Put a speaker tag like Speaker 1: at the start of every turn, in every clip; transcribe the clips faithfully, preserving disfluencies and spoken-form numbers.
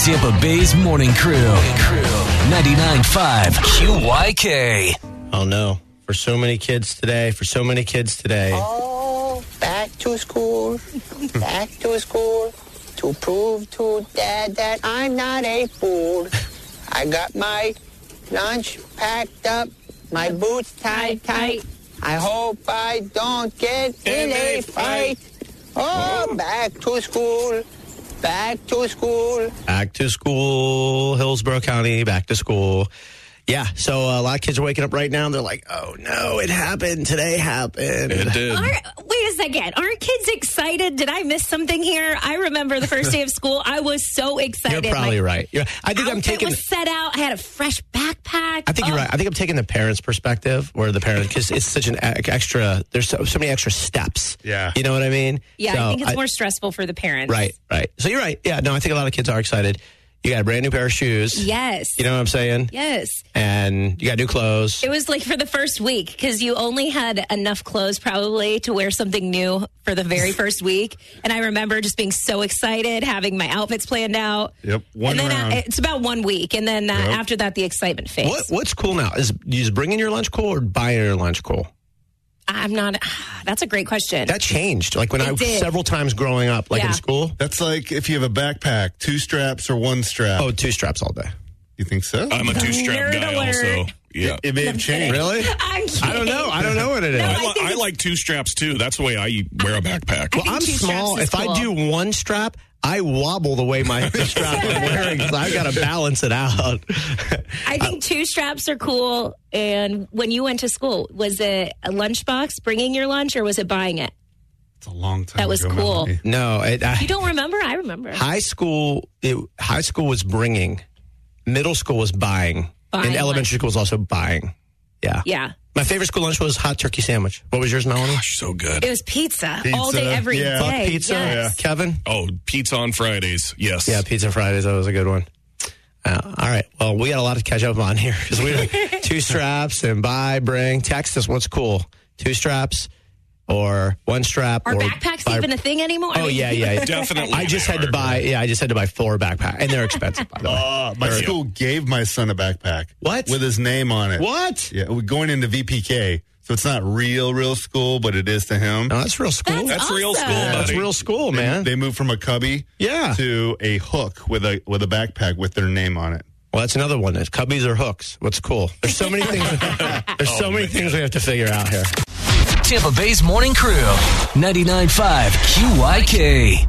Speaker 1: Tampa Bay's Morning Crew. ninety-nine point five Q Y K.
Speaker 2: Oh, no. For so many kids today, for so many kids today.
Speaker 3: Oh, back to school, back to school, to prove to Dad that I'm not a fool. I got my lunch packed up, my boots tied tight. I hope I don't get in a fight. Oh, back to school, back to school.
Speaker 2: Back to school, Hillsborough County, back to school. Yeah, so uh, a lot of kids are waking up right now, and they're like, oh, no, it happened. Today happened.
Speaker 4: It did.
Speaker 5: Aren't, wait a second. Aren't kids excited? Did I miss something here? I remember the first day of school. I was so excited.
Speaker 2: You're probably
Speaker 5: My
Speaker 2: right. You're, I think I'm
Speaker 5: outfit
Speaker 2: taking...
Speaker 5: was set out. I had a fresh backpack.
Speaker 2: I think
Speaker 5: oh.
Speaker 2: you're right. I think I'm taking the parents' perspective, where the parents, because it's such an e- extra, there's so, so many extra steps.
Speaker 4: Yeah.
Speaker 2: You know what I mean?
Speaker 5: Yeah,
Speaker 2: So
Speaker 5: I think it's more stressful for the parents.
Speaker 2: Right, right. So you're right. Yeah, no, I think a lot of kids are excited. You got a brand new pair of shoes.
Speaker 5: Yes.
Speaker 2: You know what I'm saying?
Speaker 5: Yes.
Speaker 2: And you got new clothes.
Speaker 5: It was like for the first week because you only had enough clothes probably to wear something new for the very first week. And I remember just being so excited, having my outfits planned out.
Speaker 4: Yep. One
Speaker 5: and then
Speaker 4: round.
Speaker 5: uh, it's about one week. And then uh,
Speaker 4: Yep.
Speaker 5: after that, the excitement fades.
Speaker 2: What What's cool now? Is you just bringing your lunch cool or buying your lunch cool?
Speaker 5: I'm not. That's a great question.
Speaker 2: That changed. Like when
Speaker 5: It
Speaker 2: I
Speaker 5: did.
Speaker 2: several times growing up, like
Speaker 5: Yeah.
Speaker 2: in school.
Speaker 6: That's like if you have a backpack, two straps or one strap.
Speaker 2: Oh, two straps all day.
Speaker 6: You think so?
Speaker 4: I'm a two-strap
Speaker 5: Nerd
Speaker 4: guy
Speaker 5: alert.
Speaker 4: also. Yeah.
Speaker 6: It may have changed.
Speaker 2: Really?
Speaker 5: I'm kidding.
Speaker 2: I don't know. I don't know what it is.
Speaker 5: No,
Speaker 4: I,
Speaker 5: I
Speaker 4: li-
Speaker 5: think
Speaker 4: I
Speaker 5: it's-
Speaker 4: like two straps, too. That's the way I wear a backpack.
Speaker 5: I
Speaker 2: Well,
Speaker 5: think
Speaker 2: I'm
Speaker 5: two
Speaker 2: small.
Speaker 5: straps is
Speaker 2: If I
Speaker 5: cool.
Speaker 2: do one strap, I wobble the way my strap I'm wearing. So I've got to balance it out.
Speaker 5: I think two straps are cool. And when you went to school, was it a lunchbox, bringing your lunch, or was it buying it?
Speaker 6: It's a long time
Speaker 5: That was
Speaker 6: ago,
Speaker 5: cool.
Speaker 6: Melanie.
Speaker 2: No, it, I,
Speaker 5: You don't remember? I remember.
Speaker 2: high school. It, high school was bringing. Middle school was buying,
Speaker 5: Buying
Speaker 2: and elementary
Speaker 5: lunch.
Speaker 2: school was also buying. Yeah.
Speaker 5: Yeah.
Speaker 2: My favorite school lunch was hot turkey sandwich. What was yours, Melanie?
Speaker 4: Gosh, so good.
Speaker 5: It was pizza,
Speaker 6: Pizza,
Speaker 5: all day, every day.
Speaker 6: yeah.
Speaker 2: Fuck pizza.
Speaker 5: Yes.
Speaker 2: Kevin?
Speaker 4: Oh, pizza on Fridays. Yes.
Speaker 2: Yeah, Pizza Fridays. That was a good one. Uh, all right. Well, we got a lot to catch up on here because we two straps and buy, bring, text us. What's cool? Two straps or one strap.
Speaker 5: Are
Speaker 2: or
Speaker 5: backpacks
Speaker 2: buy-
Speaker 5: even a thing anymore?
Speaker 2: Oh yeah, yeah.
Speaker 4: Definitely
Speaker 2: I just
Speaker 4: they
Speaker 2: had to
Speaker 4: are.
Speaker 2: buy. Yeah, I just had to buy four backpacks, and they're expensive. By the way.
Speaker 6: Uh, my
Speaker 2: They're-
Speaker 6: school gave my son a backpack.
Speaker 2: What?
Speaker 6: With his name on it.
Speaker 2: What?
Speaker 6: Yeah, we're going into V P K. So it's not real, real school, but it is to him.
Speaker 2: No, that's real school.
Speaker 5: That's
Speaker 4: That's real
Speaker 5: awesome.
Speaker 4: school,
Speaker 2: That's
Speaker 4: buddy.
Speaker 2: real school, man.
Speaker 6: They moved from a cubby
Speaker 2: Yeah.
Speaker 6: to a hook with a with a backpack with their name on it.
Speaker 2: Well, that's another one. It's cubbies or hooks. What's cool? There's so many things. There's so
Speaker 4: Oh,
Speaker 2: many
Speaker 4: man.
Speaker 2: things we have to figure out here.
Speaker 1: Tampa Bay's Morning Crew. ninety-nine point five Q Y K.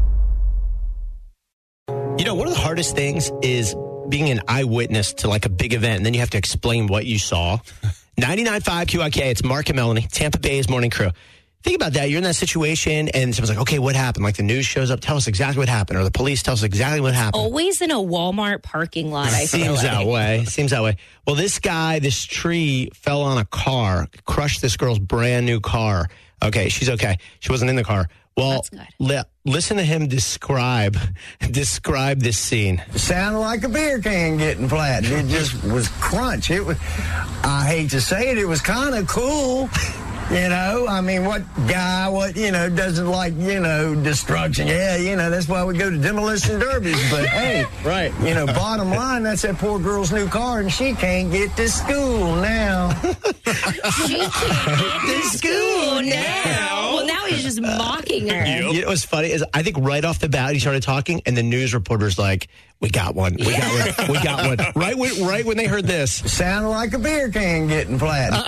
Speaker 2: You know, one of the hardest things is being an eyewitness to like a big event, and then you have to explain what you saw. ninety-nine point five Q Y K. It's Mark and Melanie, Tampa Bay's Morning Crew. Think about that. You're in that situation, and someone's like, okay, what happened? Like the news shows up, tell us exactly what happened, or the police tell us exactly what happened.
Speaker 5: Always in a Walmart parking lot, I feel
Speaker 2: Seems
Speaker 5: like.
Speaker 2: that way. Seems that way. Well, this guy, this tree fell on a car, crushed this girl's brand new car. Okay, she's okay. She wasn't in the car. Well,
Speaker 5: That's good.
Speaker 2: li- listen to him describe describe this scene.
Speaker 7: Sounded like a beer can getting flattened. It just was crunch. It was. I hate to say it, it was kind of cool. You know, I mean, what guy, what, you know, doesn't like, you know, destruction? Yeah, you know, that's why we go to demolition derbies. But hey,
Speaker 2: Right.
Speaker 7: you know, bottom line, that's that poor girl's new car, and she can't get to school now.
Speaker 5: She can't get to school now. Well, now he's just mocking her.
Speaker 2: You know what's funny is I think right off the bat he started talking, and the news reporter's like, "We got one, we got one, we got one." Right when right when they heard this,
Speaker 7: Sounded like a beer can getting flattened.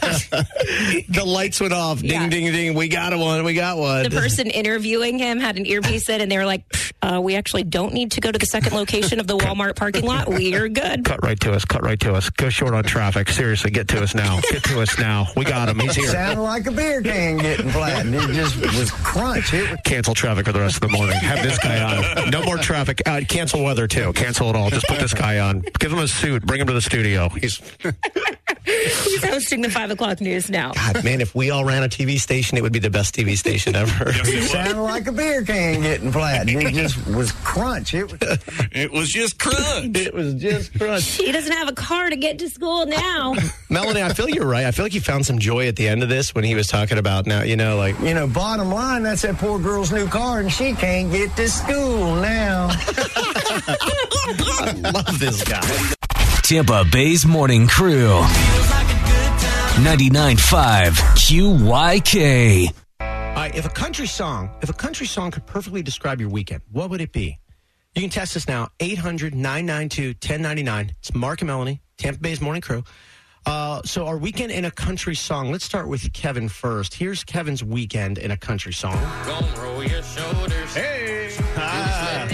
Speaker 2: the lights went off. Ding,
Speaker 5: Yeah.
Speaker 2: ding, ding. We got one. We got one.
Speaker 5: The person interviewing him had an earpiece in, and they were like, uh, we actually don't need to go to the second location of the Walmart parking lot. We're good.
Speaker 2: Cut right to us. Cut right to us. Go short on traffic. Seriously, get to us now. Get to us now. We got him. He's here.
Speaker 7: Sounded like a beer can getting flattened. It just was crunch. It was.
Speaker 2: Cancel traffic for the rest of the morning. Have this guy on. No more traffic. Uh, cancel weather, too. Cancel it all. Just put this guy on. Give him a suit. Bring him to the studio. He's,
Speaker 5: He's hosting the five o'clock news now.
Speaker 2: God, man, if we all ran a T V station, it would be the best T V station ever.
Speaker 7: Sounded like a beer can getting flattened. It just was crunch. It was.
Speaker 4: It was just crunch.
Speaker 2: It was just crunch.
Speaker 5: He doesn't have a car to get to school now.
Speaker 2: Melanie, I feel you're right. I feel like you found some joy at the end of this when he was talking about now, you know, like,
Speaker 7: You know, bottom line, that's that poor girl's new car, and she can't get to school now.
Speaker 2: I love this guy.
Speaker 1: Tampa Bay's Morning Crew. ninety-nine point five Q Y K.
Speaker 2: All right, if a country song, if a country song could perfectly describe your weekend, what would it be? You can test us now, eight hundred, nine nine two, one oh nine nine. It's Mark and Melanie, Tampa Bay's Morning Crew. Uh, so our weekend in a country song. Let's start with Kevin first. Here's Kevin's weekend in a country song.
Speaker 8: Gonna roll your shoulders.
Speaker 2: Hey!
Speaker 8: Ah.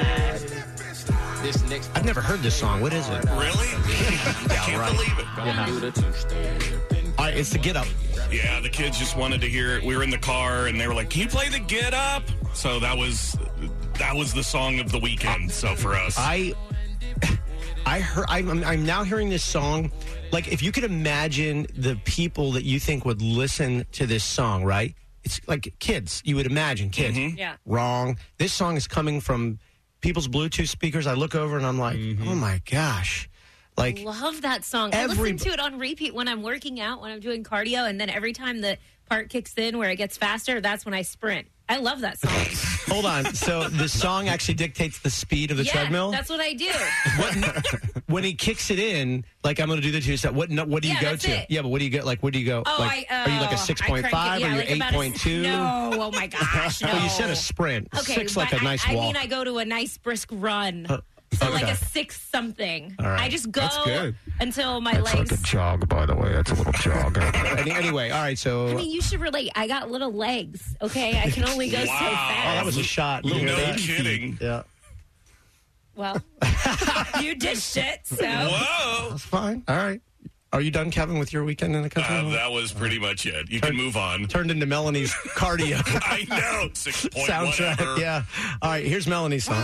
Speaker 8: This next
Speaker 2: I've never heard this song. What is it?
Speaker 4: Really? I can't
Speaker 2: right.
Speaker 4: believe it.
Speaker 8: gonna do the two-step.
Speaker 2: All right, it's the Get Up.
Speaker 4: Yeah, the kids just wanted to hear it. We were in the car, and they were like, "Can you play the Get Up?" So that was that was the song of the weekend. So for us,
Speaker 2: I, I heard. I'm, I'm now hearing this song. Like, if you could imagine the people that you think would listen to this song, right? It's like kids. You would imagine kids.
Speaker 4: Mm-hmm.
Speaker 5: Yeah.
Speaker 2: Wrong. This song is coming from people's Bluetooth speakers. I look over and I'm like,
Speaker 4: Mm-hmm.
Speaker 2: oh my gosh. Like,
Speaker 5: Love that song. I
Speaker 2: Every-
Speaker 5: listen to it on repeat when I'm working out, when I'm doing cardio, and then every time the part kicks in where it gets faster, that's when I sprint. I love that song.
Speaker 2: hold on. So the song actually dictates the speed of the
Speaker 5: yeah,
Speaker 2: treadmill?
Speaker 5: that's what I do.
Speaker 2: What, when he kicks it in, like, I'm going to do the two step. What, no, what do you
Speaker 5: Yeah,
Speaker 2: go
Speaker 5: that's
Speaker 2: to?
Speaker 5: it.
Speaker 2: Yeah, but what do you go? Like, what do you go?
Speaker 5: Oh,
Speaker 2: like,
Speaker 5: I,
Speaker 2: are you like a
Speaker 5: oh,
Speaker 2: six
Speaker 5: I
Speaker 2: point
Speaker 5: crank
Speaker 2: five
Speaker 5: it, yeah,
Speaker 2: or you're
Speaker 5: like
Speaker 2: eight
Speaker 5: about a-
Speaker 2: point two?
Speaker 5: No, oh my gosh, no.
Speaker 2: Well, you said a sprint.
Speaker 5: Okay,
Speaker 2: Six like
Speaker 5: but
Speaker 2: a nice
Speaker 5: I,
Speaker 2: walk.
Speaker 5: I mean, I go to a nice brisk run.
Speaker 2: Uh,
Speaker 5: so like
Speaker 2: okay.
Speaker 5: a six something.
Speaker 2: All right.
Speaker 5: I just go
Speaker 6: That's good.
Speaker 5: until my legs.
Speaker 2: jog, by the way. That's a little jog. Any- anyway, all right, so.
Speaker 5: I mean, you should relate. I got little legs. Okay, I can only go so
Speaker 4: Wow.
Speaker 5: fast.
Speaker 2: Oh, that was a shot. You
Speaker 4: no
Speaker 2: hear that?
Speaker 4: kidding.
Speaker 2: Yeah.
Speaker 5: Well, you did shit. So
Speaker 4: Whoa.
Speaker 2: That's fine. All right. Are you done, Kevin, with your weekend in the country?
Speaker 4: Uh, that was pretty much it. You can move on.
Speaker 2: Turned into Melanie's cardio
Speaker 4: I know. Six point
Speaker 2: soundtrack.
Speaker 4: whatever.
Speaker 2: Yeah. All right, here's Melanie's song.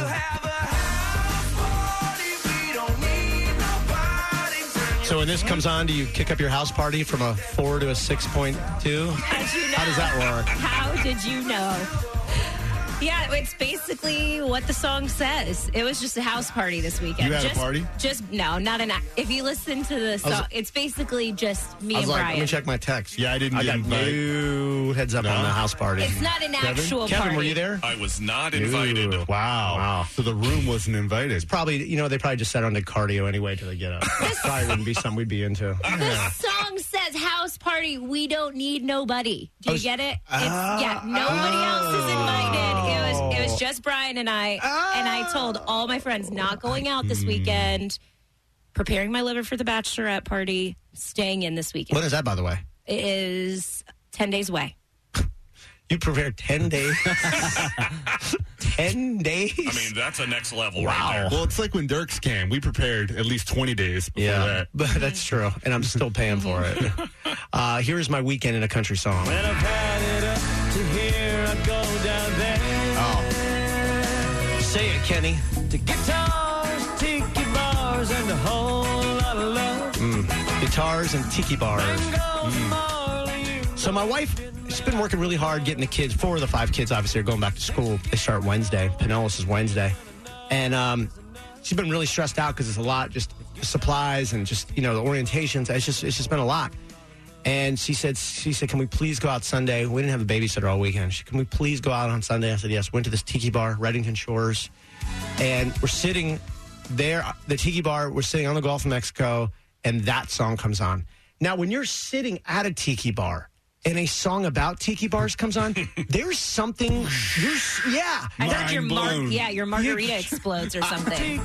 Speaker 2: So when this comes on, do you kick up your house party from a four to a six point two?
Speaker 5: how'd you know?
Speaker 2: How does that work?
Speaker 5: How did you know? Yeah, it's basically what the song says. It was just a house party this weekend.
Speaker 6: You had a
Speaker 5: just,
Speaker 6: party?
Speaker 5: Just no, not an. If you listen to the song, it's basically just me
Speaker 2: I was
Speaker 5: and
Speaker 2: like,
Speaker 5: Brian.
Speaker 2: let me check my text.
Speaker 6: Yeah, I didn't
Speaker 2: I
Speaker 6: get
Speaker 2: got
Speaker 6: invited.
Speaker 2: no heads up
Speaker 6: No?
Speaker 2: on the house party.
Speaker 5: It's not an actual
Speaker 2: Kevin,
Speaker 5: party.
Speaker 2: were you there?
Speaker 4: I was not invited.
Speaker 2: Ooh.
Speaker 6: Wow.
Speaker 2: Wow.
Speaker 6: So the room wasn't invited.
Speaker 2: Probably, you know, they probably just sat on the cardio anyway till they get up. Probably wouldn't be something we'd be into.
Speaker 5: This song says house party. We don't need nobody. Do you
Speaker 2: was-
Speaker 5: get it? It's, yeah, nobody else is invited. It was it was just Brian and I. And I told all my friends not going out this weekend, preparing my liver for the bachelorette party, staying in this weekend.
Speaker 2: When is that, by the way?
Speaker 5: It is ten days away.
Speaker 2: You prepared ten days? ten days?
Speaker 4: I mean, that's a next level
Speaker 2: Wow.
Speaker 4: right there.
Speaker 6: Well, it's like when Dirks came. We prepared at least twenty days before
Speaker 2: Yeah,
Speaker 6: that.
Speaker 2: but that's true. And I'm still paying for it. Uh, here's my weekend in a country song. Oh. Say it, Kenny. Mm. Guitars and tiki bars. Mm. So my wife, she's been working really hard getting the kids, four of the five kids obviously are going back to school. They start Wednesday. Pinellas is Wednesday. And um, she's been really stressed out because it's a lot, just supplies and just, you know, the orientations. It's just, it's just been a lot. And she said, she said, can we please go out Sunday? We didn't have a babysitter all weekend. She said, can we please go out on Sunday? I said, yes. Went to this tiki bar, Reddington Shores. And we're sitting there, the tiki bar, we're sitting on the Gulf of Mexico, and that song comes on. Now, when you're sitting at a tiki bar and a song about tiki bars comes on, there's something, you're, yeah.
Speaker 5: I thought your mar-
Speaker 6: blown.
Speaker 5: yeah, your margarita explodes or something.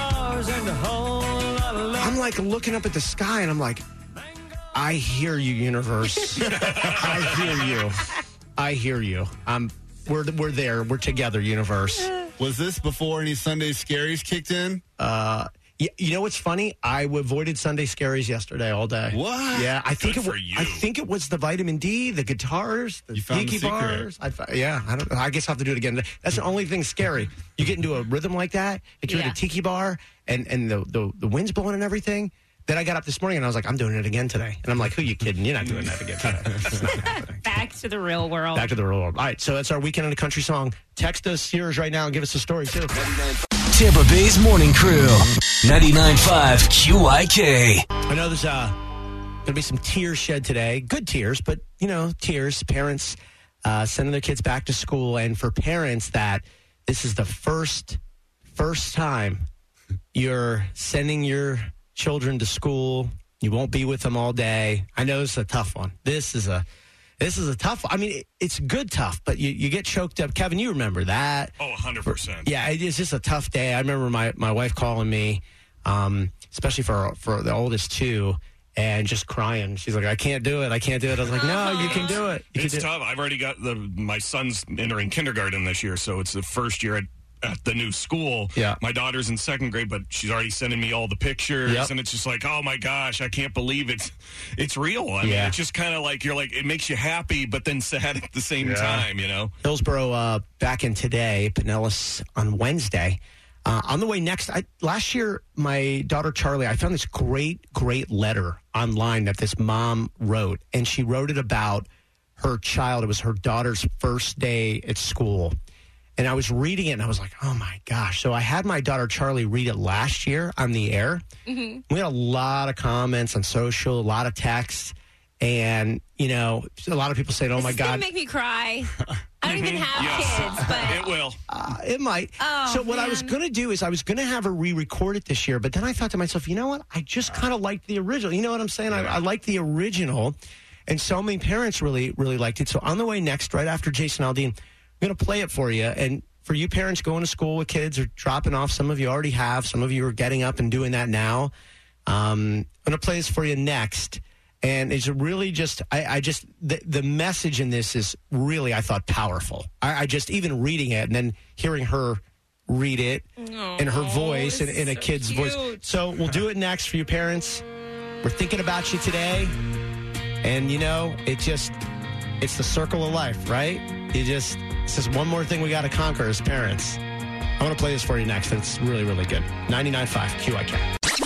Speaker 2: I'm like looking up at the sky and I'm like, I hear you, universe. I hear you. I hear you. Um, we're we're there. We're together, universe.
Speaker 6: Was this before any Sunday Scaries kicked in?
Speaker 2: Uh, you, you know what's funny? I avoided Sunday Scaries yesterday all day.
Speaker 6: What?
Speaker 2: Yeah, I think
Speaker 4: Good
Speaker 2: it.
Speaker 4: for
Speaker 2: wa-
Speaker 4: you.
Speaker 2: I think it was the vitamin D, the guitars, the
Speaker 6: You found the
Speaker 2: tiki
Speaker 6: secret.
Speaker 2: bars. I, fi- yeah, I don't. I guess I will have to do it again. That's the only thing scary. You get into a rhythm like that. If you're
Speaker 5: Yeah.
Speaker 2: at a tiki bar and and the, the the wind's blowing and everything. Then I got up this morning and I was like, I'm doing it again today. And I'm like, who you kidding? You're not doing that again today. It's not happening.
Speaker 5: Back to the real world.
Speaker 2: Back to the real world. All right, so that's our weekend in a country song. Text us, Sears, right now and give us a story, too.
Speaker 1: Tampa Bay's Morning Crew. ninety-nine point five Q Y K.
Speaker 2: I know there's uh, going to be some tears shed today. Good tears, but, you know, tears. Parents uh, sending their kids back to school. And for parents that this is the first, first time you're sending your children to school. You won't be with them all day. I know it's a tough one. This is a this is a tough one. I mean, it, it's good tough, but you, you get choked up. Kevin, you remember that.
Speaker 4: Oh, one hundred percent.
Speaker 2: Yeah, it's just a tough day. I remember my, my wife calling me, um, especially for for the oldest two, and just crying. She's like, I can't do it. I can't do it. I was like, no, you can do it. You
Speaker 4: It's
Speaker 2: can do
Speaker 4: tough. I've already got the my son's entering kindergarten this year, so it's the first year at, at the new school.
Speaker 2: Yeah.
Speaker 4: My daughter's in second grade, but she's already sending me all the pictures,
Speaker 2: Yep.
Speaker 4: and it's just like, oh my gosh, I can't believe it's it's real. I mean,
Speaker 2: Yeah.
Speaker 4: it's just kind of like you're like it makes you happy, but then sad at the same
Speaker 6: Yeah.
Speaker 4: time, you know.
Speaker 2: Hillsboro uh, back in today, Pinellas on Wednesday. Uh, on the way next, I, last year, my daughter Charlie, I found this great, great letter online that this mom wrote, and she wrote it about her child. It was her daughter's first day at school. And I was reading it, and I was like, oh, my gosh. So I had my daughter Charlie read it last year on the air. Mm-hmm. We had a lot of comments on social, a lot of texts. And, you know, a lot of people saying, oh, my
Speaker 5: This is
Speaker 2: God.
Speaker 5: gonna make me cry. I don't even have
Speaker 4: Yes.
Speaker 5: kids, but
Speaker 4: It will.
Speaker 2: Uh, it might.
Speaker 5: Oh,
Speaker 2: so what I was
Speaker 5: man.
Speaker 2: going to do is I was going to have her re-record it this year, but then I thought to myself, you know what? I just kind of liked the original. You know what I'm saying? I, I like the original, and so many parents really, really liked it. So on the way next, right after Jason Aldean, I'm going to play it for you. And for you parents going to school with kids or dropping off, some of you already have, some of you are getting up and doing that now. Um, I'm going to play this for you next. And it's really just, I, I just, the, the message in this is really, I thought, powerful. I, I just, even reading it and then hearing her read it in her voice and in a
Speaker 5: so
Speaker 2: kid's
Speaker 5: cute.
Speaker 2: voice. So we'll do it next for you parents. We're thinking about you today. And, you know, it just, it's the circle of life, right? You just, it's just one more thing we got to conquer as parents. I want to play this for you next. It's really, really good. ninety-nine point five Q I K.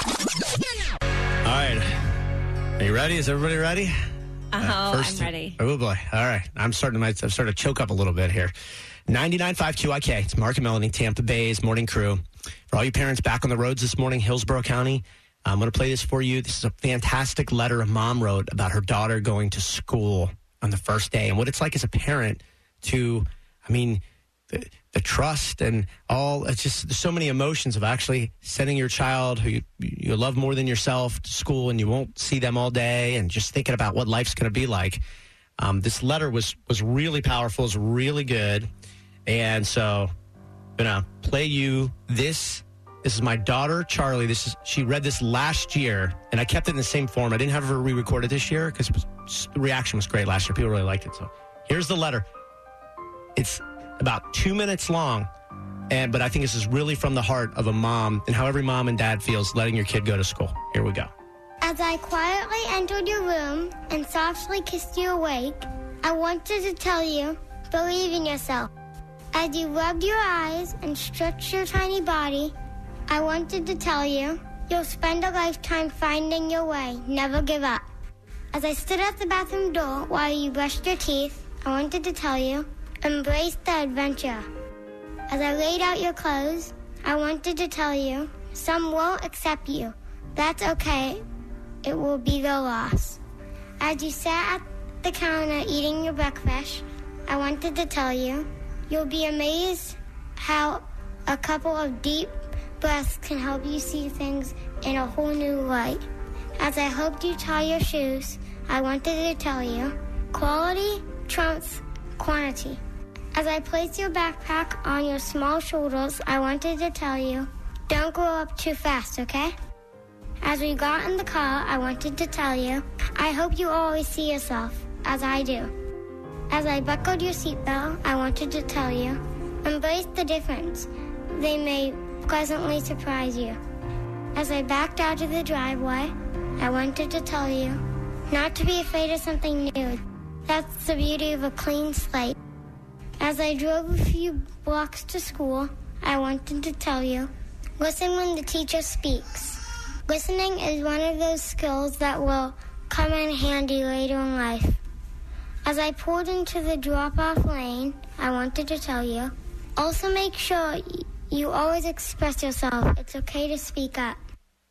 Speaker 2: All right. Are you ready? Is everybody ready?
Speaker 5: uh-huh,
Speaker 2: First-
Speaker 5: I'm ready.
Speaker 2: Oh, boy. All right. I'm starting to, I'm starting to choke up a little bit here. ninety-nine point five Q I K. It's Mark and Melanie, Tampa Bay's morning crew. For all you parents back on the roads this morning, Hillsborough County, I'm going to play this for you. This is a fantastic letter a mom wrote about her daughter going to school on the first day and what it's like as a parent to, I mean, the, the trust and all. It's just there's so many emotions of actually sending your child who you, you love more than yourself to school and you won't see them all day and just thinking about what life's going to be like. Um, this letter was was really powerful. It's really good. And so I'm going to play you this. This is my daughter, Charlie. This is she read this last year, and I kept it in the same form. I didn't have her re-record it this year because the reaction was great last year. People really liked it. So here's the letter. It's about two minutes long, and but I think this is really from the heart of a mom and how every mom and dad feels letting your kid go to school. Here we go.
Speaker 9: As I quietly entered your room and softly kissed you awake, I wanted to tell you, believe in yourself. As you rubbed your eyes and stretched your tiny body, I wanted to tell you, you'll spend a lifetime finding your way. Never give up. As I stood at the bathroom door while you brushed your teeth, I wanted to tell you, embrace the adventure. As I laid out your clothes, I wanted to tell you, some won't accept you. That's okay. It will be their loss. As you sat at the counter eating your breakfast, I wanted to tell you, you'll be amazed how a couple of deep breaths can help you see things in a whole new light. As I helped you tie your shoes, I wanted to tell you, quality trumps quantity. As I placed your backpack on your small shoulders, I wanted to tell you, don't grow up too fast, okay? As we got in the car, I wanted to tell you, I hope you always see yourself, as I do. As I buckled your seatbelt, I wanted to tell you, embrace the difference. They may pleasantly surprise you. As I backed out of the driveway, I wanted to tell you, not to be afraid of something new. That's the beauty of a clean slate. As I drove a few blocks to school, I wanted to tell you, listen when the teacher speaks. Listening is one of those skills that will come in handy later in life. As I pulled into the drop-off lane, I wanted to tell you, also make sure you always express yourself. It's okay to speak up.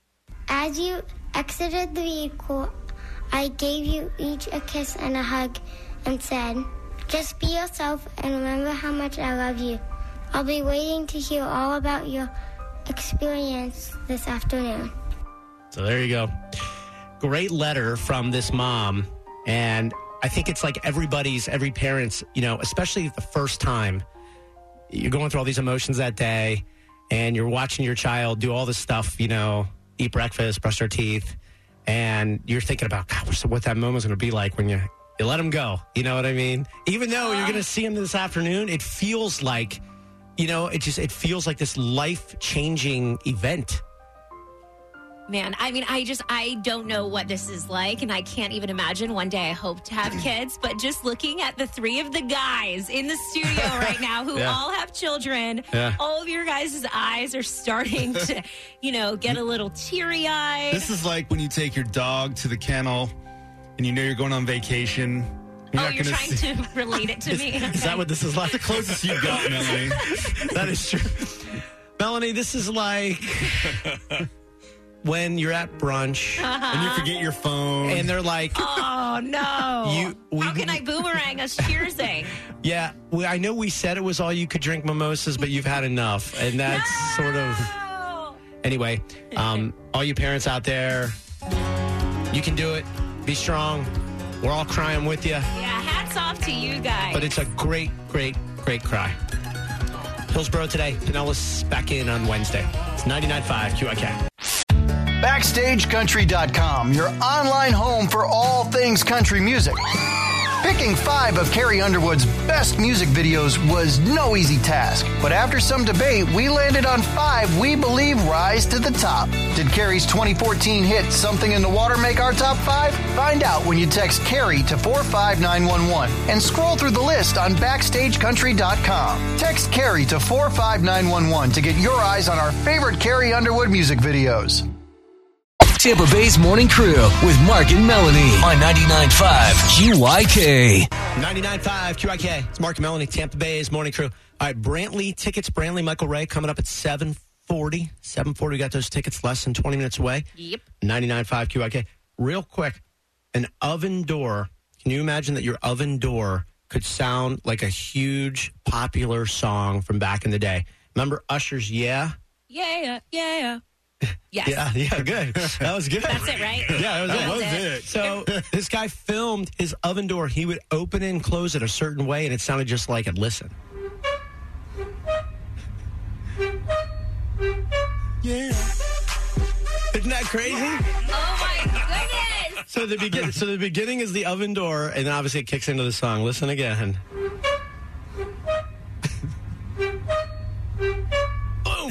Speaker 9: As you exited the vehicle, I gave you each a kiss and a hug and said, just be yourself and remember how much I love you. I'll be waiting to hear all about your experience this afternoon.
Speaker 2: So there you go. Great letter from this mom. And I think it's like everybody's, every parent's, you know, especially the first time you're going through all these emotions that day and you're watching your child do all this stuff, you know, eat breakfast, brush their teeth. And you're thinking about, God, what that moment's going to be like when you, you let them go. You know what I mean? Even though you're going to see them this afternoon, it feels like, you know, it just, it feels like this life-changing event.
Speaker 5: Man, I mean, I just, I don't know what this is like, and I can't even imagine. One day I hope to have kids, but just looking at the three of the guys in the studio right now who
Speaker 2: Yeah.
Speaker 5: all have children,
Speaker 2: Yeah.
Speaker 5: all of your guys' eyes are starting to, you know, get a little teary-eyed.
Speaker 6: This is like when you take your dog to the kennel and you know you're going on vacation. You're
Speaker 5: oh,
Speaker 6: not
Speaker 5: you're
Speaker 6: gonna
Speaker 5: trying
Speaker 6: see-
Speaker 5: to relate it to me.
Speaker 2: Is that what this is like?
Speaker 6: The closest you've got, Melanie.
Speaker 2: That is true. Melanie, this is like when you're at brunch
Speaker 6: And you forget your phone.
Speaker 2: and they're like,
Speaker 5: Oh, no.
Speaker 2: You- we-
Speaker 5: How can I boomerang us cheersing?
Speaker 2: yeah, we, I know we said it was all you could drink mimosas, but you've had enough. And that's sort of,
Speaker 5: Oh.
Speaker 2: anyway, um, all you parents out there, you can do it. Be strong. We're all crying with you.
Speaker 5: Yeah, hats off to you guys.
Speaker 2: But it's a great, great, great cry. Hillsborough today. Pinellas back in on Wednesday. It's ninety-nine point five Q I K.
Speaker 10: Backstage Country dot com, your online home for all things country music. Picking five of Carrie Underwood's best music videos was no easy task, but after some debate, we landed on five we believe rise to the top. Did Carrie's twenty fourteen hit Something in the Water make our top five? Find out when you text Carrie to four five nine one one and scroll through the list on Backstage Country dot com. Text Carrie to four five nine one one to get your eyes on our favorite Carrie Underwood music videos.
Speaker 1: Tampa Bay's Morning Crew with Mark and Melanie on ninety-nine point five Q I K.
Speaker 2: ninety-nine point five Q I K. It's Mark and Melanie, Tampa Bay's Morning Crew. All right, Brantley tickets, Brantley Michael Ray coming up at seven forty. seven forty, we got those tickets less than twenty minutes away.
Speaker 5: Yep.
Speaker 2: ninety-nine point five Q I K. Real quick, an oven door. Can you imagine that your oven door could sound like a huge popular song from back in the day? Remember Usher's Yeah?
Speaker 5: Yeah, yeah. Yes.
Speaker 2: Yeah, yeah, good. That was good.
Speaker 5: That's it, right?
Speaker 2: Yeah, that was,
Speaker 5: That
Speaker 2: it.
Speaker 5: was
Speaker 2: That
Speaker 5: it.
Speaker 2: So this guy filmed his oven door. He would open and close it a certain way, and it sounded just like it. Listen. Yeah. Isn't that crazy?
Speaker 5: Oh, my goodness.
Speaker 2: So the begin- so the beginning is the oven door, and then obviously it kicks into the song. Listen again. Boom.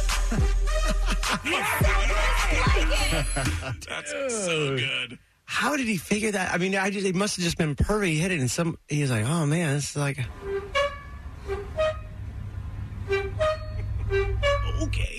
Speaker 4: That's so good.
Speaker 2: How did he figure that? I mean, I just, it must have just been perfect. He hit it, and some. He was like, "Oh man, this is like." Okay.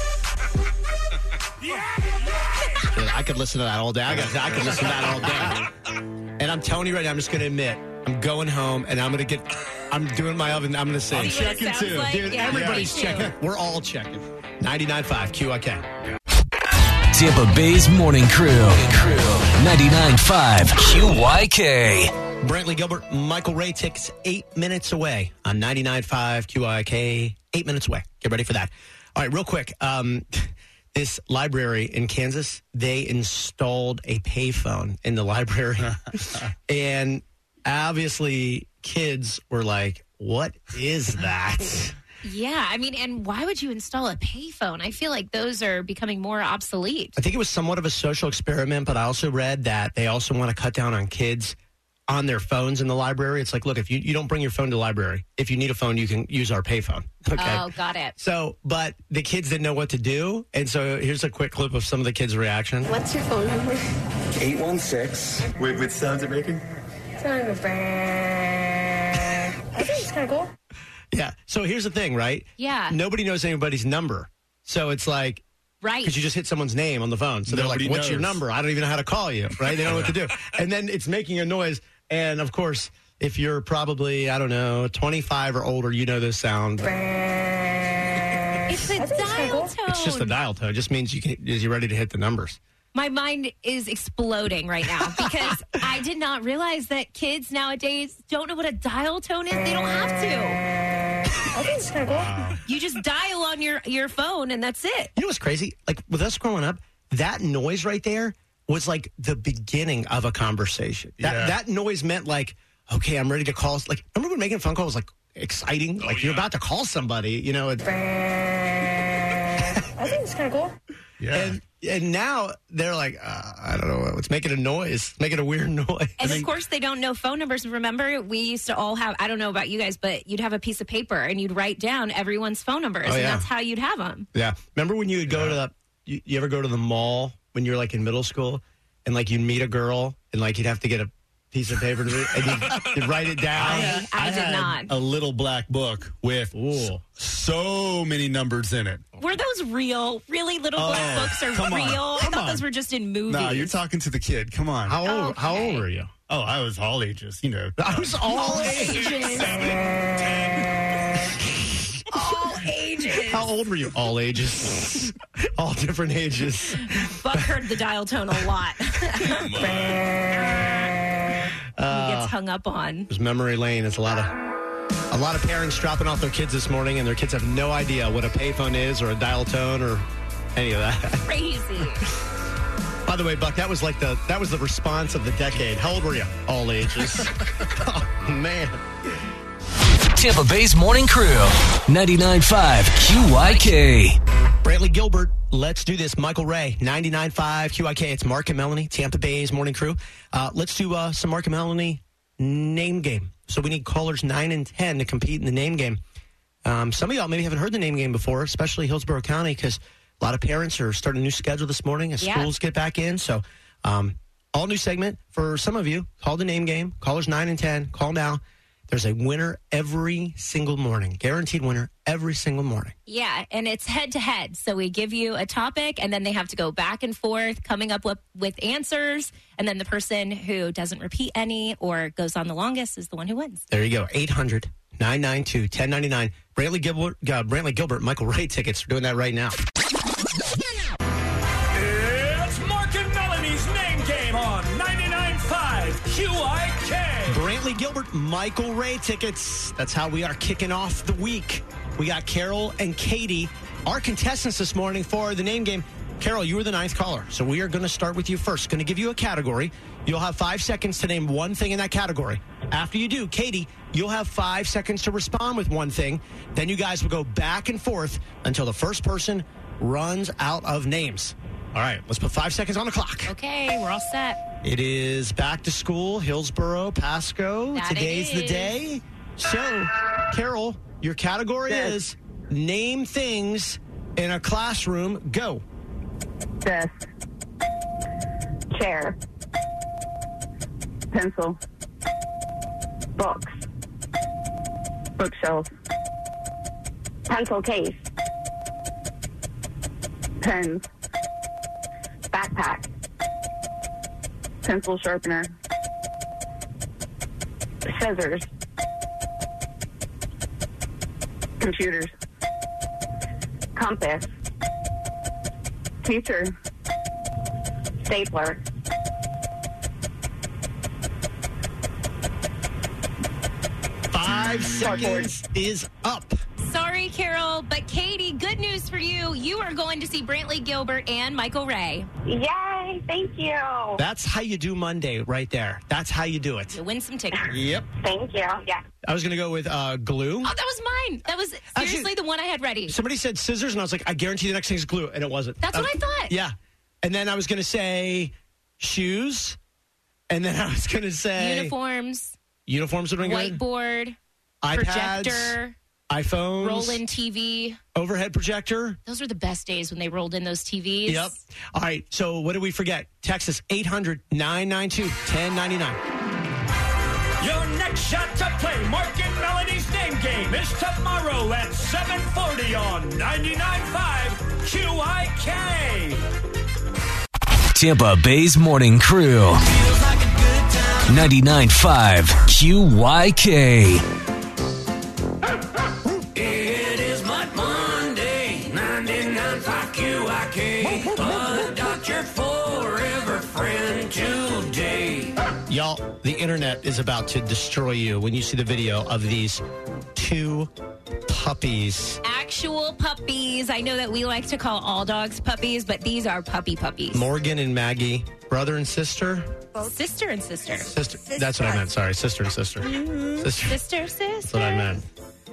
Speaker 2: Yeah, I could listen to that all day. I could, I could listen to that all day. And I'm telling you right now, I'm just going to admit, I'm going home and I'm going to get. I'm doing my oven. I'm going to sing.
Speaker 5: I'm checking too, like,
Speaker 2: dude.
Speaker 5: yeah,
Speaker 2: Everybody's
Speaker 5: me too.
Speaker 2: checking. We're all checking. ninety-nine point five Q I K.
Speaker 1: Tampa Bay's Morning Crew. ninety-nine point five Q I K.
Speaker 2: Brantley Gilbert, Michael Ray tickets eight minutes away on ninety-nine point five Q I K. Eight minutes away. Get ready for that. All right, real quick. Um, this library in Kansas, they installed a payphone in the library. And obviously, kids were like, what is that?
Speaker 5: Yeah, I mean, and why would you install a payphone? I feel like those are becoming more obsolete.
Speaker 2: I think it was somewhat of a social experiment, but I also read that they also want to cut down on kids on their phones in the library. It's like, look, if you, you don't bring your phone to the library, if you need a phone, you can use our payphone. Okay.
Speaker 5: Oh, got it.
Speaker 2: So, but the kids didn't know what to do. And so here's a quick clip of some of the kids' reaction.
Speaker 11: What's your phone number?
Speaker 12: eight one six. Wait, what sounds it making?
Speaker 11: Sound of I think it's kind of cool.
Speaker 2: Yeah. So here's the thing, right?
Speaker 5: Yeah.
Speaker 2: Nobody knows anybody's number. So it's like,
Speaker 5: right.
Speaker 2: Because you just hit someone's name on the phone. So they're
Speaker 6: Nobody
Speaker 2: like, what's your
Speaker 6: knows.
Speaker 2: number? I don't even know how to call you, right? They don't know what to do. And then it's making a noise. And of course, if you're probably, I don't know, twenty-five or older, you know this sound.
Speaker 5: It's a dial tone.
Speaker 2: It's just a dial tone. It just means you can, is you ready to hit the numbers.
Speaker 5: My mind is exploding right now because I did not realize that kids nowadays don't know what a dial tone is. They don't have to.
Speaker 11: I think it's kind of cool.
Speaker 5: You just dial on your, your phone, and that's it.
Speaker 2: You know what's crazy? Like, with us growing up, that noise right there was like the beginning of a conversation. That,
Speaker 6: Yeah.
Speaker 2: that noise meant like, okay, I'm ready to call. Like, remember when making a phone call was like exciting?
Speaker 4: Oh,
Speaker 2: like, you're
Speaker 4: yeah.
Speaker 2: about to call somebody, you know? It,
Speaker 11: I think it's kind of cool.
Speaker 6: Yeah.
Speaker 2: and, and now they're like, uh, I don't know, it's making a noise, making a weird noise.
Speaker 5: And of course, they don't know phone numbers. Remember, we used to all have, I don't know about you guys, but you'd have a piece of paper and you'd write down everyone's phone numbers.
Speaker 2: Oh,
Speaker 5: and
Speaker 2: yeah.
Speaker 5: that's how you'd have them.
Speaker 2: Yeah. Remember when you would go to the, you, you ever go to the mall when you're like in middle school and like you'd meet a girl and like you'd have to get a piece of paper to read, and you'd, you'd write it down?
Speaker 5: I, I, did
Speaker 6: had
Speaker 5: not.
Speaker 6: a little black book with
Speaker 2: Ooh.
Speaker 6: so many numbers in it.
Speaker 5: Were those real? Really, little
Speaker 6: Oh,
Speaker 5: black books are
Speaker 6: come on.
Speaker 5: real? I
Speaker 6: Come
Speaker 5: thought
Speaker 6: on.
Speaker 5: those were just in movies.
Speaker 6: No, you're talking to the kid. Come on.
Speaker 2: How old, how
Speaker 5: Okay.
Speaker 2: old were you?
Speaker 6: Oh, I was all ages, you know.
Speaker 2: I was all ages.
Speaker 5: All ages.
Speaker 2: How old were you? All ages. All different ages.
Speaker 5: Buck heard the dial tone a lot. he gets hung up on.
Speaker 2: It was memory lane. It's a lot of a lot of parents dropping off their kids this morning, and their kids have no idea what a payphone is or a dial tone or any of that.
Speaker 5: Crazy.
Speaker 2: By the way, Buck, that was like the that was the response of the decade. How old were you? All ages. Oh, man.
Speaker 1: Tampa Bay's Morning Crew, ninety-nine point five Q Y K.
Speaker 2: Brantley Gilbert, let's do this. Michael Ray, ninety-nine point five Q I K. It's Mark and Melanie, Tampa Bay's Morning Crew. Uh, let's do uh, some Mark and Melanie name game. So we need callers nine and ten to compete in the name game. Um, some of y'all maybe haven't heard the name game before, especially Hillsborough County, because a lot of parents are starting a new schedule this morning as
Speaker 5: Yeah.
Speaker 2: schools get back in. So um, all new segment for some of you. Call the name game. Callers nine and ten. Call now. There's a winner every single morning. Guaranteed winner every single morning.
Speaker 5: Yeah, and it's head to head. So we give you a topic, and then they have to go back and forth, coming up with, with answers. And then the person who doesn't repeat any or goes on the longest is the one who wins.
Speaker 2: There you go. eight hundred nine nine two one zero nine nine. Brantley Gilbert, uh, Brantley Gilbert, Michael Ray tickets. We're doing that right now.
Speaker 13: It's Mark and Melanie's name game on ninety-nine point five Q I K.
Speaker 2: Brantley Gilbert, Michael Ray tickets. That's how we are kicking off the week. We got Carol and Katie, our contestants this morning for the name game. Carol, you were the ninth caller, so we are going to start with you first. Going to give you a category. You'll have five seconds to name one thing in that category. After you do, Katie, you'll have five seconds to respond with one thing. Then you guys will go back and forth until the first person runs out of names. All right, let's put five seconds on the clock.
Speaker 5: Okay, we're all set.
Speaker 2: It is back to school, Hillsborough, Pasco.
Speaker 5: That
Speaker 2: Today's
Speaker 5: it
Speaker 2: the
Speaker 5: is.
Speaker 2: day. So, Carol, your category is name things in a classroom. Go.
Speaker 14: Desk. Chair. Pencil. Books. Bookshelf. Pencil case. Pens. Backpack. Pencil sharpener. Scissors. Computers. Compass. Teacher. Stapler.
Speaker 2: Five seconds is up.
Speaker 5: Sorry, Carol, but Katie, good news for you. You are going to see Brantley Gilbert and Michael Ray.
Speaker 14: Yay, thank you.
Speaker 2: That's how you do Monday right there. That's how you do it.
Speaker 5: You win some tickets.
Speaker 2: Yep.
Speaker 14: Thank you. Yeah.
Speaker 2: I was going to go with uh, glue.
Speaker 5: Oh, that was mine. That was seriously
Speaker 2: Actually,
Speaker 5: the one I had ready.
Speaker 2: Somebody said scissors, and I was like, I guarantee the next thing is glue, and it wasn't.
Speaker 5: That's what
Speaker 2: Uh,
Speaker 5: I thought.
Speaker 2: Yeah. And then I was going to say shoes, and then I was going to say
Speaker 5: Uniforms,
Speaker 2: uniforms would ring good.
Speaker 5: whiteboard,
Speaker 2: iPads,
Speaker 5: projector,
Speaker 2: iPhones,
Speaker 5: roll-in T V.
Speaker 2: overhead projector.
Speaker 5: Those were the best days when they rolled in those T Vs.
Speaker 2: Yep. All right. So what did we forget? Text us eight hundred nine nine two one zero nine nine.
Speaker 13: Your next shot to play Mark and Melanie's name game is tomorrow at seven forty on ninety-nine point five Q I K.
Speaker 1: Tampa Bay's Morning Crew, ninety-nine point five Q Y K.
Speaker 13: It is Mud Monday, ninety-nine point five Q I K. Adopt your forever friend today.
Speaker 2: Y'all, the internet is about to destroy you when you see the video of these two Puppies.
Speaker 5: Actual puppies. I know that we like to call all dogs puppies, but these are puppy puppies.
Speaker 2: Morgan and Maggie, brother and sister?
Speaker 5: Sister and sister.
Speaker 2: Sister. That's what I meant. Sorry, sister and sister.
Speaker 5: Mm-hmm.
Speaker 2: Sister.
Speaker 5: Sister, sister.
Speaker 2: That's what I meant.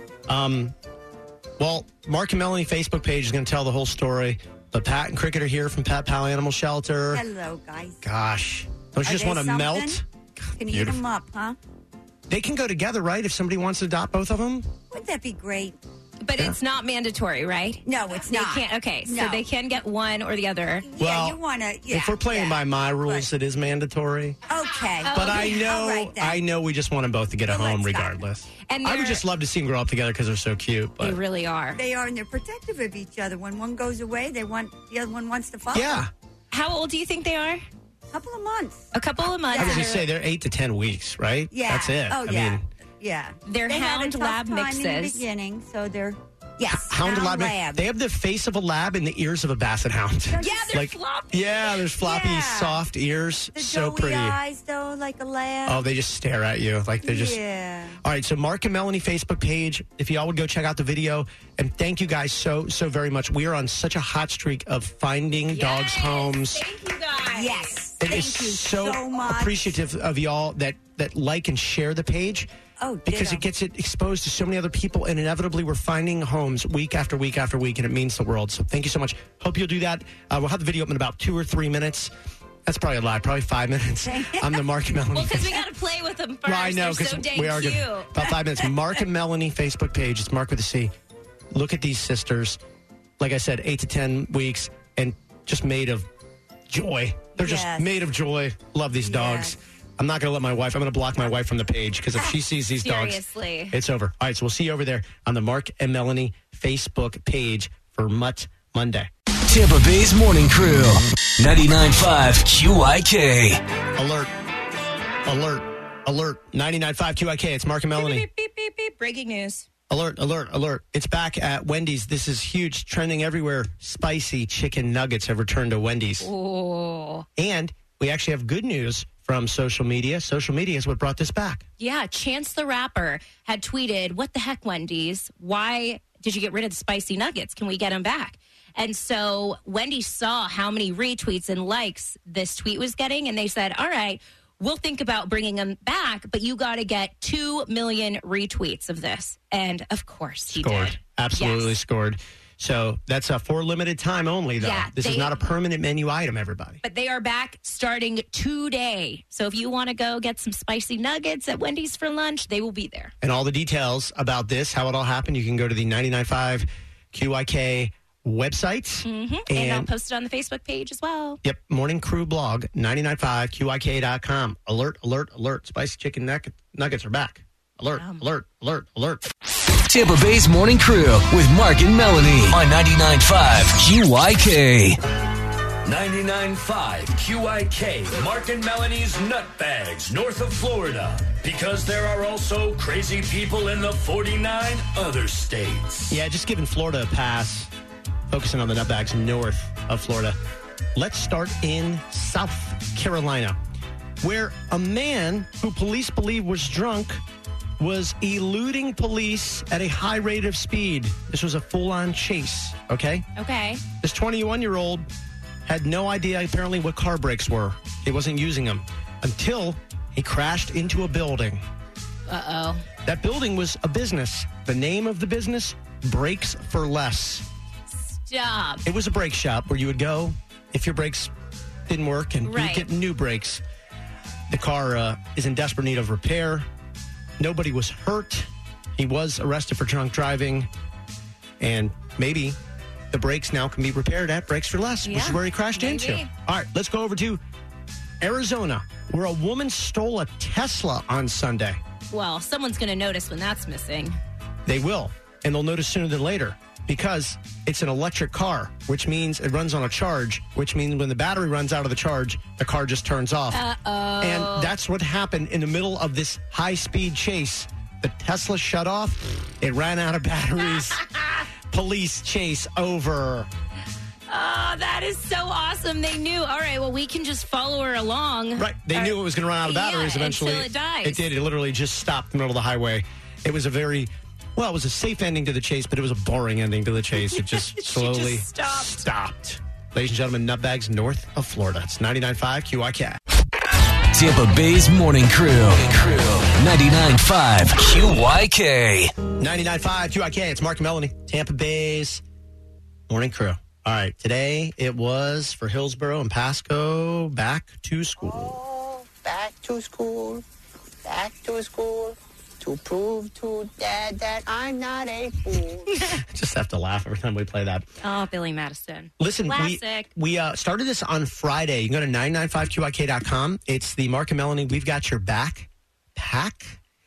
Speaker 2: Um, well, Mark and Melanie Facebook page is going to tell the whole story. But Pat and Cricket are here from Pet Pal Animal Shelter.
Speaker 15: Hello, guys.
Speaker 2: Gosh. Don't you
Speaker 15: Are
Speaker 2: just
Speaker 15: they
Speaker 2: want to
Speaker 15: something?
Speaker 2: melt?
Speaker 15: Can eat
Speaker 2: beautiful.
Speaker 15: them up, huh?
Speaker 2: They can go together, right? If somebody wants to adopt both of them?
Speaker 15: Wouldn't that be great?
Speaker 5: But
Speaker 2: Yeah.
Speaker 5: it's not mandatory, right?
Speaker 15: No, it's
Speaker 5: they
Speaker 15: not.
Speaker 5: Can't, okay, so
Speaker 15: No.
Speaker 5: they can get one or the other.
Speaker 15: Yeah,
Speaker 2: Well,
Speaker 15: you want to. Yeah,
Speaker 2: if we're playing
Speaker 15: yeah.
Speaker 2: by my rules, it is mandatory.
Speaker 15: Okay.
Speaker 2: But I
Speaker 15: Okay.
Speaker 2: know,
Speaker 15: All right, then.
Speaker 2: I know we just want them both to get a
Speaker 15: Well,
Speaker 2: home
Speaker 15: let's not.
Speaker 2: regardless.
Speaker 5: And
Speaker 2: I would
Speaker 5: they're-
Speaker 2: just love to see them grow up together because they're so cute.
Speaker 5: They
Speaker 2: But
Speaker 5: really are.
Speaker 15: They are, and they're protective of each other. When one goes away, they want the other one wants to follow.
Speaker 2: yeah,
Speaker 5: How old do you think they are?
Speaker 15: A couple of months.
Speaker 5: A couple of months.
Speaker 2: I was
Speaker 5: and
Speaker 2: going to say they're eight to ten weeks, right?
Speaker 15: Yeah.
Speaker 2: That's it.
Speaker 15: Oh,
Speaker 2: I
Speaker 15: yeah.
Speaker 2: mean,
Speaker 15: Yeah.
Speaker 5: They're
Speaker 15: they had a
Speaker 5: hound
Speaker 15: tough
Speaker 5: lab
Speaker 15: time in the
Speaker 5: mixes.
Speaker 15: beginning, so they're yes.
Speaker 2: Hound lab.
Speaker 15: lab.
Speaker 2: They have the face of a lab and the ears of a basset hound.
Speaker 5: Yeah, they're
Speaker 2: like,
Speaker 5: floppy.
Speaker 2: yeah, there's floppy,
Speaker 15: Yeah.
Speaker 2: soft ears.
Speaker 15: The
Speaker 2: so
Speaker 15: doughy
Speaker 2: pretty.
Speaker 15: eyes, though, like a lab.
Speaker 2: Oh, they just stare at you like they're just.
Speaker 15: Yeah.
Speaker 2: All right, so Mark and Melanie Facebook page. If y'all would go check out the video, and thank you guys so so very much. We are on such a hot streak of finding dogs homes.
Speaker 5: Thank you guys.
Speaker 15: Yes.
Speaker 2: It
Speaker 15: Thank
Speaker 2: is
Speaker 15: you
Speaker 2: so,
Speaker 15: so much.
Speaker 2: appreciative of y'all that that like and share the page.
Speaker 15: Oh,
Speaker 2: because
Speaker 15: ditto.
Speaker 2: it gets it exposed to so many other people, and inevitably we're finding homes week after week after week, and it means the world. So thank you so much. Hope you'll do that. Uh, we'll have the video up in about two or three minutes. That's probably a lie. Probably five minutes. I'm the Mark and Melanie.
Speaker 5: Well, because we got to play with them first.
Speaker 2: Well, I know
Speaker 5: They're
Speaker 2: because
Speaker 5: so dang
Speaker 2: we are
Speaker 5: cute.
Speaker 2: good. About five minutes. Mark and Melanie Facebook page. It's Mark with a C. Look at these sisters. Like I said, eight to ten weeks, and just made of joy. They're just
Speaker 15: Yes.
Speaker 2: made of joy. Love these dogs. I'm not going to let my wife. I'm going to block my wife from the page because if she sees these dogs,
Speaker 5: Seriously.
Speaker 2: it's over. All right, so we'll see you over there on the Mark and Melanie Facebook page for Mutt Monday.
Speaker 1: Tampa Bay's Morning Crew. ninety-nine point five Q I K.
Speaker 2: Alert. Alert. Alert. ninety-nine point five Q I K. It's Mark and Melanie.
Speaker 5: Beep, beep, beep, beep. Breaking news.
Speaker 2: Alert, alert, alert. It's back at Wendy's. This is huge, trending everywhere. Spicy chicken nuggets have returned to Wendy's.
Speaker 5: Oh.
Speaker 2: And we actually have good news from social media. Social media is what brought this back.
Speaker 5: Yeah, Chance the Rapper had tweeted, "What the heck, Wendy's? Why did you get rid of the spicy nuggets? Can we get them back?" And so Wendy's saw how many retweets and likes this tweet was getting, and they said, all right, we'll think about bringing them back, but you got to get two million retweets of this. And, of course, he
Speaker 2: Scored.
Speaker 5: did.
Speaker 2: Absolutely
Speaker 5: Yes.
Speaker 2: scored. So that's uh, for limited time only, though.
Speaker 5: Yeah,
Speaker 2: this is
Speaker 5: they-
Speaker 2: not a permanent menu item, everybody.
Speaker 5: But they are back starting today. So if you want to go get some spicy nuggets at Wendy's for lunch, they will be there.
Speaker 2: And all the details about this, how it all happened, you can go to the ninety-nine point five Q I K website.
Speaker 5: Mm-hmm. And, I'll post it on the Facebook page as well.
Speaker 2: Yep, Morning Crew blog, ninety-nine point five Q I K dot com. Alert, alert, alert. Spicy chicken nugget, nuggets are back. Alert, alert, alert, alert.
Speaker 1: Tampa Bay's Morning Crew with Mark and Melanie on ninety-nine point five Q I K.
Speaker 13: ninety-nine point five Q I K, Mark and Melanie's Nutbags, north of Florida. Because there are also crazy people in the forty-nine other states.
Speaker 2: Yeah, just giving Florida a pass, focusing on the nutbags north of Florida. Let's start in South Carolina, where a man who police believe was drunk was eluding police at a high rate of speed. This was a full-on chase, okay?
Speaker 5: Okay.
Speaker 2: This twenty-one-year-old had no idea, apparently, what car brakes were. He wasn't using them until he crashed into a building.
Speaker 5: Uh-oh.
Speaker 2: That building was a business. The name of the business, Brakes for Less.
Speaker 5: Stop.
Speaker 2: It was a brake shop where you would go if your brakes didn't work and
Speaker 5: Right.
Speaker 2: you'd get new brakes. The car uh, is in desperate need of repair. Nobody was hurt. He was arrested for drunk driving. And maybe the brakes now can be repaired at Brakes for Less, which is
Speaker 5: Yeah,
Speaker 2: where he crashed
Speaker 5: maybe.
Speaker 2: into. All right, let's go over to Arizona, where a woman stole a Tesla on Sunday.
Speaker 5: Well, someone's going to notice when that's missing.
Speaker 2: They will, and they'll notice sooner than later because it's an electric car, which means it runs on a charge, which means when the battery runs out of the charge, the car just turns off.
Speaker 5: Uh-oh.
Speaker 2: And that's what happened in the middle of this high-speed chase. The Tesla shut off. It ran out of batteries. Police chase over.
Speaker 5: Oh, that is so awesome. They knew. All right, well, we can just follow her along.
Speaker 2: Right. They
Speaker 5: Or-
Speaker 2: knew it was going to run out of batteries
Speaker 5: yeah,
Speaker 2: eventually.
Speaker 5: until it dies.
Speaker 2: It did. It literally just stopped in the middle of the highway. It was a very Well, it was a safe ending to the chase, but it was a boring ending to the chase. It just
Speaker 5: She
Speaker 2: slowly
Speaker 5: just stopped.
Speaker 2: stopped. Ladies and gentlemen, Nutbags north of Florida. It's ninety-nine point five Q I K.
Speaker 1: Tampa Bay's Morning Crew. ninety-nine point five Q Y K.
Speaker 2: ninety-nine point five Q I K. It's Mark and Melanie. Tampa Bay's Morning Crew. All right. Today it was for Hillsborough and Pasco back to school.
Speaker 3: Back to school, back to school, to prove to Dad that I'm not a fool.
Speaker 2: I just have to laugh every time we play that.
Speaker 5: Oh, Billy Madison.
Speaker 2: Listen, we,
Speaker 5: Classic.
Speaker 2: we uh, started this on Friday. You can go to nine nine five Q I K dot com. It's the Mark and Melanie We've Got Your Back pack.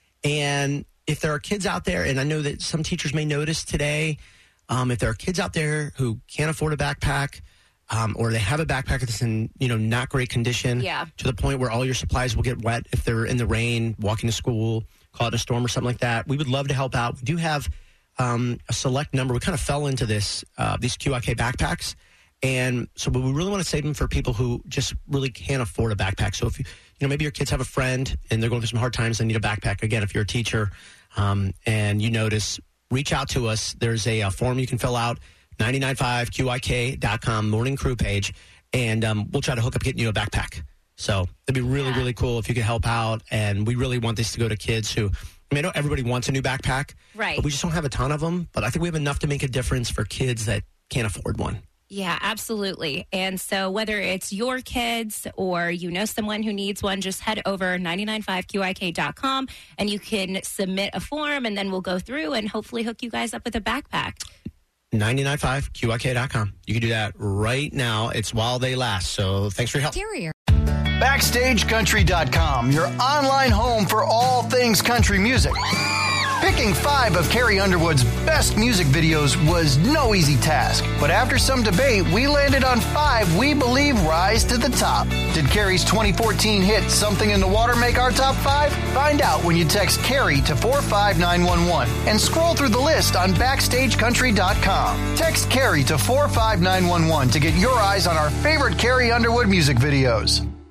Speaker 2: And if there are kids out there, and I know that some teachers may notice today, um, if there are kids out there who can't afford a backpack, um, or they have a backpack that's in, you know, not great condition,
Speaker 5: Yeah.
Speaker 2: to the point where all your supplies will get wet if they're in the rain, walking to school, caught in a storm or something like that, we would love to help out. We do have um, a select number. We kind of fell into this, uh, these Q I K backpacks. And so we really want to save them for people who just really can't afford a backpack. So if you, you know, maybe your kids have a friend and they're going through some hard times, they need a backpack. Again, if you're a teacher um, and you notice, reach out to us. There's a, a form you can fill out, nine nine five Q I K dot com Morning Crew page, and um, we'll try to hook up getting you a backpack. So it'd be really, really cool if you could help out. And we really want this to go to kids who, I mean, I know everybody wants a new backpack.
Speaker 5: Right.
Speaker 2: But we just don't have a ton of them. But I think we have enough to make a difference for kids that can't afford one.
Speaker 5: Yeah, absolutely. And so whether it's your kids or you know someone who needs one, just head over nine nine five Q I K dot com and you can submit a form, and then we'll go through and hopefully hook you guys up with a backpack.
Speaker 2: nine nine five Q I K dot com. You can do that right now. It's while they last. So thanks for your help.
Speaker 5: Carrier.
Speaker 10: Backstage Country dot com, your online home for all things country music. Picking five of Carrie Underwood's best music videos was no easy task, but after some debate, we landed on five we believe rise to the top. Did Carrie's twenty fourteen hit Something in the Water make our top five? Find out when you text Carrie to four five nine one one and scroll through the list on Backstage Country dot com. Text Carrie to four five nine one one to get your eyes on our favorite Carrie Underwood music videos.